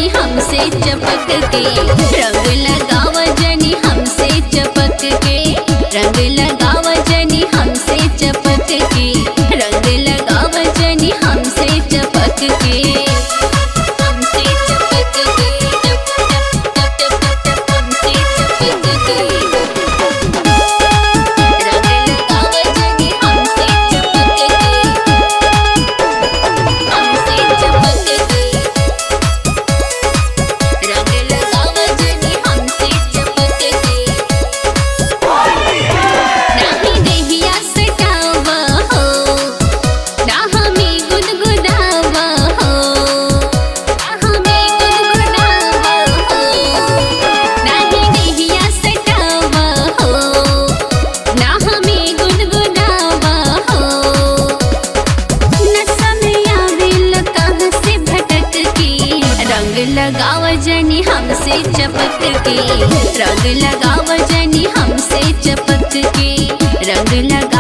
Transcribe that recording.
जनी हमसे चपक के, रंग लगाव जनी हमसे चपक के, रंग लगाव जनी हमसे चपक के, रंग लगाव जनी हमसे चपक के, हमसे चपक के, हमसे चपक के, रंग लगाव जनी हमसे चपक के, हमसे चपक के, रंग लगाव जनी हमसे चपक के। नाही देहिया सटावा हो, ना हमें गुनगुनावा हो, ना हमें गुनगुनावा हो, नाही देहिया सटावा हो, ना हमें गुनगुनावा हो। नशा में आवेला कहाँ से भटक के, रंग लगाव जनी हमसे चपक के, रंग लगाव जनी हमसे चपक के, रंग लगा